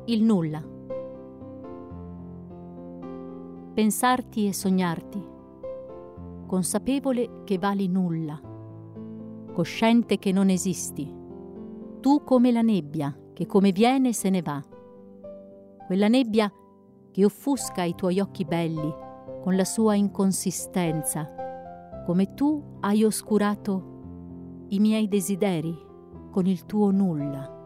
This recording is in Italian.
Il nulla. Pensarti e sognarti, consapevole che vali nulla, cosciente che non esisti, tu come la nebbia che come viene se ne va, quella nebbia che offusca i tuoi occhi belli con la sua inconsistenza, come tu hai oscurato i miei desideri con il tuo nulla.